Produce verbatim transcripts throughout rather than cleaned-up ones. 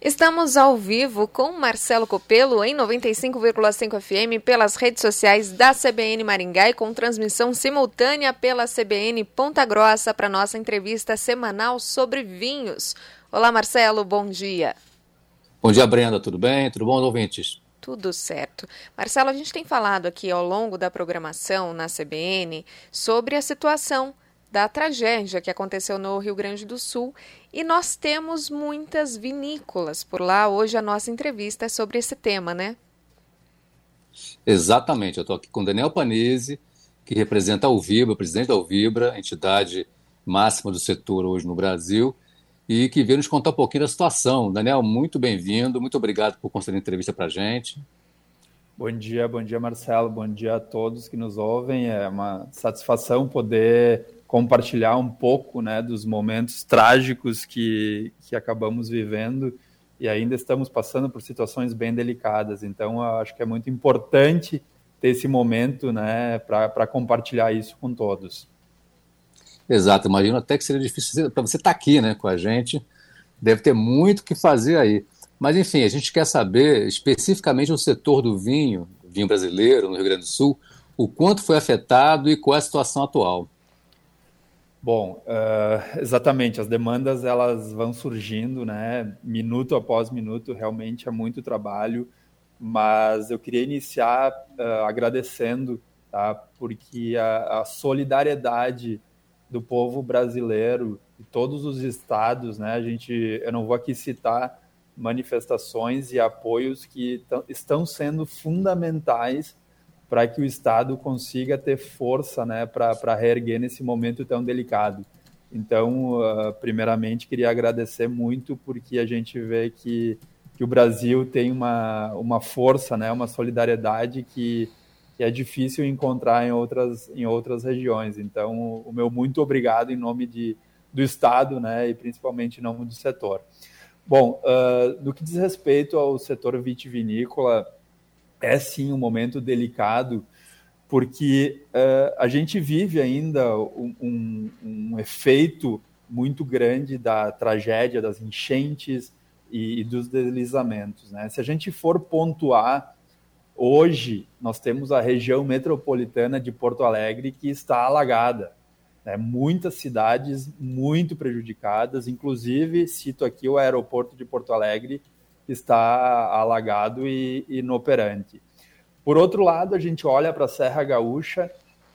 Estamos ao vivo com Marcelo Copelo em noventa e cinco vírgula cinco F M pelas redes sociais da C B N Maringá e com transmissão simultânea pela C B N Ponta Grossa para nossa entrevista semanal sobre vinhos. Olá, Marcelo, bom dia. Bom dia, Brenda, tudo bem? Tudo bom, ouvintes? Tudo certo. Marcelo, a gente tem falado aqui ao longo da programação na C B N sobre a situação da tragédia que aconteceu no Rio Grande do Sul e nós temos muitas vinícolas por lá. Hoje a nossa entrevista é sobre esse tema, né? Exatamente, eu estou aqui com Daniel Panizzi, que representa a Alvibra, presidente da Alvibra, entidade máxima do setor hoje no Brasil, e que veio nos contar um pouquinho da situação. Daniel, muito bem-vindo, muito obrigado por conceder a entrevista para a gente. Bom dia, bom dia, Marcelo, bom dia a todos que nos ouvem. É uma satisfação poder compartilhar um pouco, né, dos momentos trágicos que, que acabamos vivendo e ainda estamos passando por situações bem delicadas. Então, eu acho que é muito importante ter esse momento, né, para compartilhar isso com todos. Exato, imagino até que seria difícil para você estar aqui, né, com a gente. Deve ter muito o que fazer aí. Mas, enfim, a gente quer saber especificamente no setor do vinho, vinho brasileiro, no Rio Grande do Sul, o quanto foi afetado e qual é a situação atual. Bom, uh, exatamente, as demandas elas vão surgindo, né, minuto após minuto, realmente é muito trabalho, mas eu queria iniciar uh, agradecendo, tá, porque a, a solidariedade do povo brasileiro e todos os estados, né, a gente, eu não vou aqui citar manifestações e apoios que estão sendo fundamentais para que o Estado consiga ter força, né, para reerguer nesse momento tão delicado. Então, uh, primeiramente, queria agradecer muito, porque a gente vê que, que o Brasil tem uma, uma força, né, uma solidariedade que, que é difícil encontrar em outras, em outras regiões. Então, o meu muito obrigado em nome de, do Estado, né, e principalmente em nome do setor. Bom, uh, no que diz respeito ao setor vitivinícola, é sim um momento delicado, porque uh, a gente vive ainda um, um, um efeito muito grande da tragédia, das enchentes e, e dos deslizamentos, né? Se a gente for pontuar, hoje nós temos a região metropolitana de Porto Alegre que está alagada, né? Muitas cidades muito prejudicadas, inclusive cito aqui o aeroporto de Porto Alegre, que está alagado e inoperante. Por outro lado, a gente olha para a Serra Gaúcha,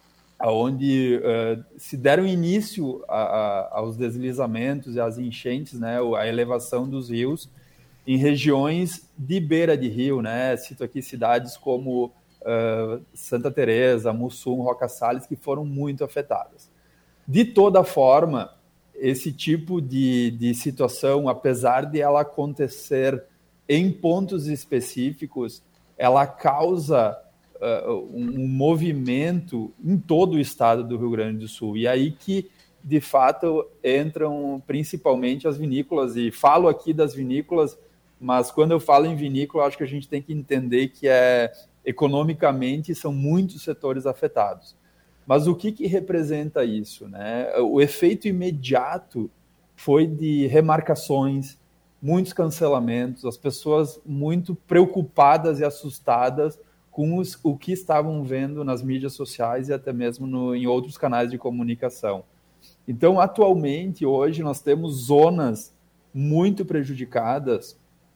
onde uh, se deram início a, a, aos deslizamentos e às enchentes, né, a elevação dos rios, em regiões de beira de rio, né? Cito aqui cidades como uh, Santa Teresa, Mussum, Roca Salles, que foram muito afetadas. De toda forma, esse tipo de, de situação, apesar de ela acontecer em pontos específicos, ela causa uh, um, um movimento em todo o estado do Rio Grande do Sul. E aí que, de fato, entram principalmente as vinícolas. E falo aqui das vinícolas, mas quando eu falo em vinícola, acho que a gente tem que entender que é, economicamente são muitos setores afetados. Mas o que, que representa isso, né? O efeito imediato foi de remarcações, muitos cancelamentos, as pessoas muito preocupadas e assustadas com os, o que estavam vendo nas mídias sociais e até mesmo no, em outros canais de comunicação. Então, atualmente, hoje, nós temos zonas muito prejudicadas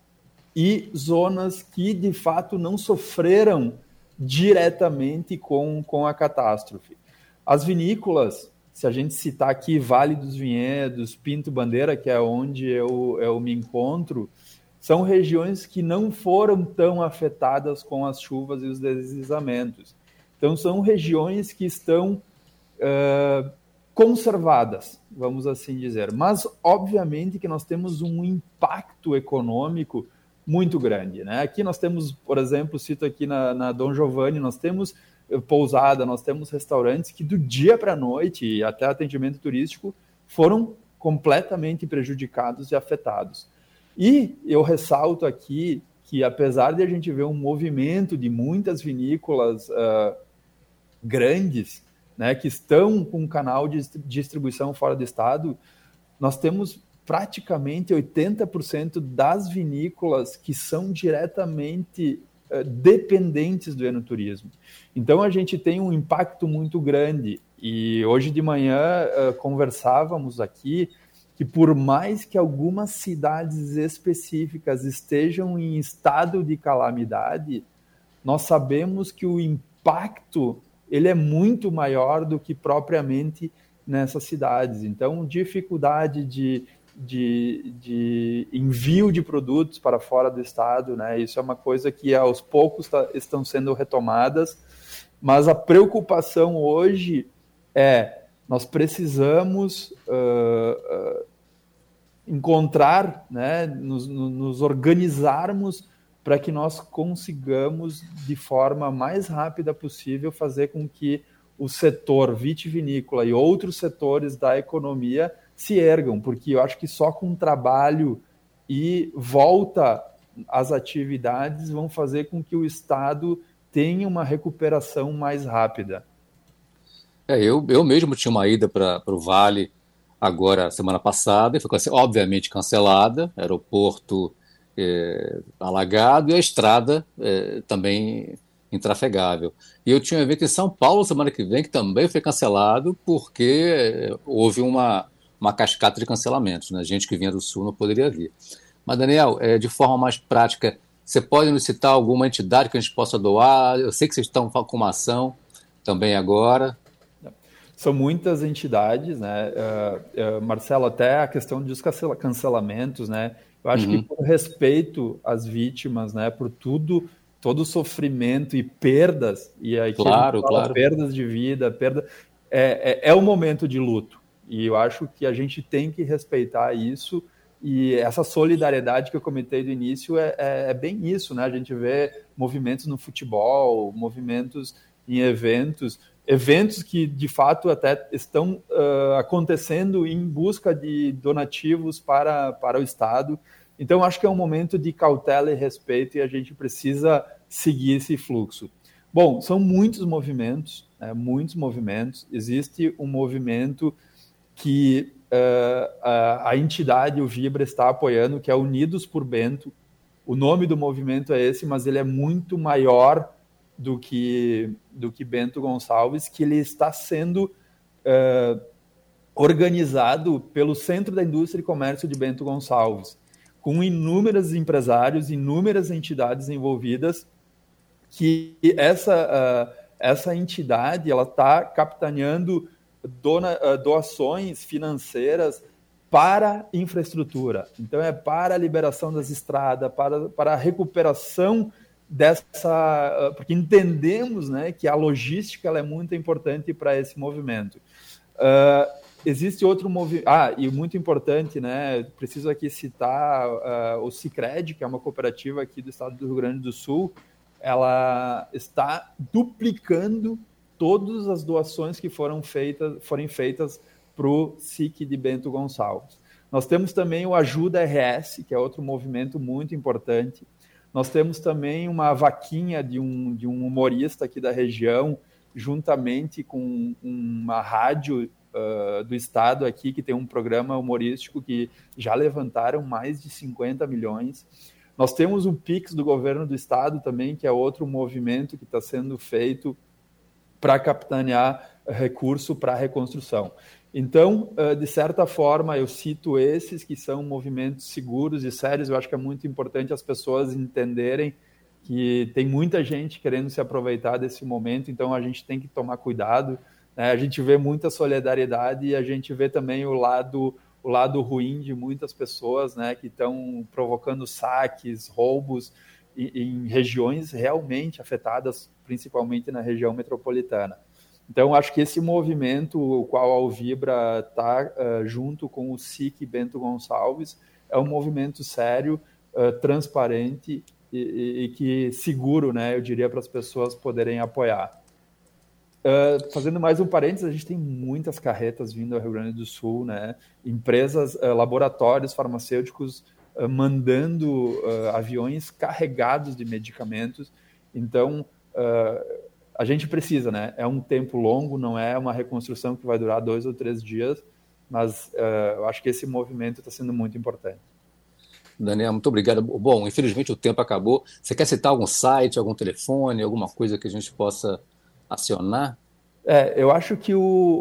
e zonas que, de fato, não sofreram diretamente com, com a catástrofe. As vinícolas, se a gente citar aqui Vale dos Vinhedos, Pinto Bandeira, que é onde eu, eu me encontro, são regiões que não foram tão afetadas com as chuvas e os deslizamentos. Então, são regiões que estão uh, conservadas, vamos assim dizer. Mas, obviamente, que nós temos um impacto econômico muito grande, né? Aqui nós temos, por exemplo, cito aqui na, na Dom Giovanni, nós temos pousada, nós temos restaurantes que do dia para a noite, e até atendimento turístico, foram completamente prejudicados e afetados. E eu ressalto aqui que, apesar de a gente ver um movimento de muitas vinícolas uh, grandes, né, que estão com um canal de distribuição fora do estado, nós temos praticamente oitenta por cento das vinícolas que são diretamente uh, dependentes do enoturismo. Então, a gente tem um impacto muito grande. E hoje de manhã uh, conversávamos aqui que por mais que algumas cidades específicas estejam em estado de calamidade, nós sabemos que o impacto ele é muito maior do que propriamente nessas cidades. Então, dificuldade de, de, de envio de produtos para fora do estado, né? Isso é uma coisa que aos poucos tá, estão sendo retomadas, mas a preocupação hoje é nós precisamos uh, uh, encontrar, né, nos, nos organizarmos para que nós consigamos, de forma mais rápida possível, fazer com que o setor vitivinícola e outros setores da economia se ergam, porque eu acho que só com trabalho e volta às atividades vão fazer com que o Estado tenha uma recuperação mais rápida. É, eu, eu mesmo tinha uma ida para o Vale agora, semana passada, e foi obviamente cancelada, aeroporto é, alagado e a estrada é, também intrafegável. E eu tinha um evento em São Paulo semana que vem que também foi cancelado porque houve uma, uma cascata de cancelamentos, né? Gente que vinha do Sul não poderia vir. Mas, Daniel, é, de forma mais prática, você pode nos citar alguma entidade que a gente possa doar? Eu sei que vocês estão com uma ação também agora. São muitas entidades, né? Uh, uh, Marcelo, até a questão dos cancelamentos, né? Eu acho uhum. que por respeito às vítimas, né? Por tudo, todo o sofrimento e perdas, e aí claro, a gente fala claro. perdas de vida, perda, é, é, é um momento de luto. E eu acho que a gente tem que respeitar isso, e essa solidariedade que eu comentei do início é, é, é bem isso, né? A gente vê movimentos no futebol, movimentos em eventos, eventos que, de fato, até estão uh, acontecendo em busca de donativos para, para o Estado. Então, acho que é um momento de cautela e respeito e a gente precisa seguir esse fluxo. Bom, são muitos movimentos, né, muitos movimentos. Existe um movimento que uh, a, a entidade, o Vibra, está apoiando, que é Unidos por Bento. O nome do movimento é esse, mas ele é muito maior do que, do que Bento Gonçalves, que ele está sendo uh, organizado pelo Centro da Indústria e Comércio de Bento Gonçalves, com inúmeros empresários, inúmeras entidades envolvidas, que essa, uh, essa entidade ela está capitaneando dona, uh, doações financeiras para infraestrutura. Então, é para a liberação das estradas, para, para a recuperação dessa, porque entendemos, né, que a logística ela é muito importante para esse movimento. Uh, existe outro movimento, ah, e muito importante, né, preciso aqui citar uh, o Sicredi, que é uma cooperativa aqui do estado do Rio Grande do Sul, ela está duplicando todas as doações que foram feitas, forem feitas para o S I C de Bento Gonçalves. Nós temos também o Ajuda R S, que é outro movimento muito importante. Nós temos também uma vaquinha de um, de um humorista aqui da região, juntamente com uma rádio uh, do estado aqui, que tem um programa humorístico que já levantaram mais de cinquenta milhões. Nós temos o Pix do governo do estado também, que é outro movimento que está sendo feito para capitanear recurso para a reconstrução. Então, de certa forma, eu cito esses que são movimentos seguros e sérios. Eu acho que é muito importante as pessoas entenderem que tem muita gente querendo se aproveitar desse momento, então a gente tem que tomar cuidado, né? A gente vê muita solidariedade e a gente vê também o lado, o lado ruim de muitas pessoas, né, que estão provocando saques, roubos em, em regiões realmente afetadas, principalmente na região metropolitana. Então, acho que esse movimento, o qual a Alvibra está uh, junto com o S I C Bento Gonçalves, é um movimento sério, uh, transparente e, e, e que seguro, né, eu diria, para as pessoas poderem apoiar. Uh, fazendo mais um parênteses, a gente tem muitas carretas vindo ao Rio Grande do Sul, né, empresas, uh, laboratórios farmacêuticos uh, mandando uh, aviões carregados de medicamentos. Então, uh, a gente precisa, né? É um tempo longo, não é uma reconstrução que vai durar dois ou três dias, mas uh, eu acho que esse movimento está sendo muito importante. Daniel, muito obrigado. Bom, infelizmente o tempo acabou. Você quer citar algum site, algum telefone, alguma coisa que a gente possa acionar? É, eu acho que o,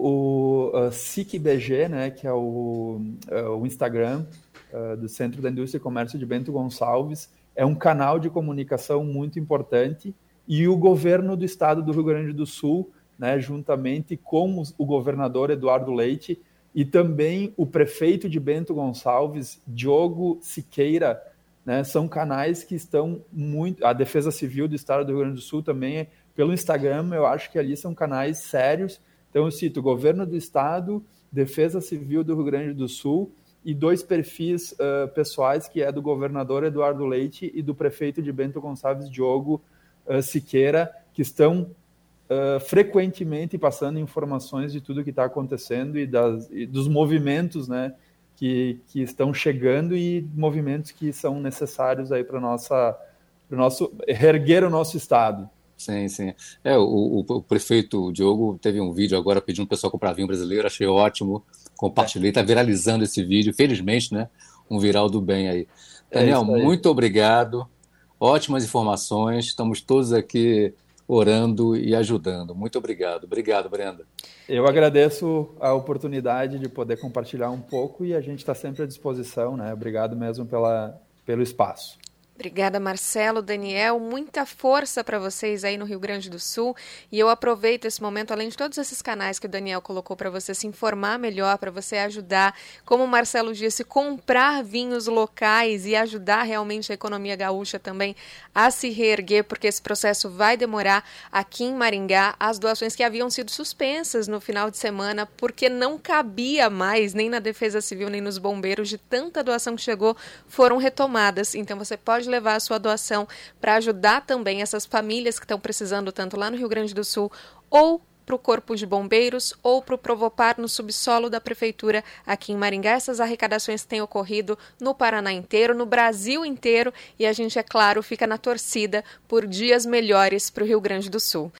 o uh, S I C B G, né, que é o, uh, o Instagram uh, do Centro da Indústria e Comércio de Bento Gonçalves, é um canal de comunicação muito importante, e o governo do estado do Rio Grande do Sul, né, juntamente com o governador Eduardo Leite e também o prefeito de Bento Gonçalves, Diogo Siqueira, né, são canais que estão muito... A Defesa Civil do estado do Rio Grande do Sul também é... Pelo Instagram, eu acho que ali são canais sérios. Então, eu cito Governo do Estado, Defesa Civil do Rio Grande do Sul e dois perfis uh, pessoais, que é do governador Eduardo Leite e do prefeito de Bento Gonçalves, Diogo uh, Siqueira, que estão uh, frequentemente passando informações de tudo que está acontecendo e, das, e dos movimentos, né, que, que estão chegando e movimentos que são necessários aí para nossa, para o nosso reerguer o nosso Estado. Sim, sim. É, o, o, o prefeito Diogo teve um vídeo agora pedindo o pessoal a comprar vinho brasileiro, achei ótimo, compartilhei, está viralizando esse vídeo, felizmente, né? Um viral do bem aí. Daniel, é muito obrigado, ótimas informações, estamos todos aqui orando e ajudando. Muito obrigado. Obrigado, Brenda. Eu agradeço a oportunidade de poder compartilhar um pouco e a gente está sempre à disposição, né? Obrigado mesmo pela, pelo espaço. Obrigada, Marcelo, Daniel, muita força para vocês aí no Rio Grande do Sul, e eu aproveito esse momento, além de todos esses canais que o Daniel colocou para você se informar melhor, para você ajudar, como o Marcelo disse, comprar vinhos locais e ajudar realmente a economia gaúcha também a se reerguer, porque esse processo vai demorar. Aqui em Maringá, as doações que haviam sido suspensas no final de semana, porque não cabia mais, nem na Defesa Civil, nem nos bombeiros, de tanta doação que chegou, foram retomadas. Então você pode levar a sua doação para ajudar também essas famílias que estão precisando tanto lá no Rio Grande do Sul, ou para o Corpo de Bombeiros, ou para o Provopar no subsolo da Prefeitura aqui em Maringá. Essas arrecadações têm ocorrido no Paraná inteiro, no Brasil inteiro, e a gente, é claro, fica na torcida por dias melhores para o Rio Grande do Sul.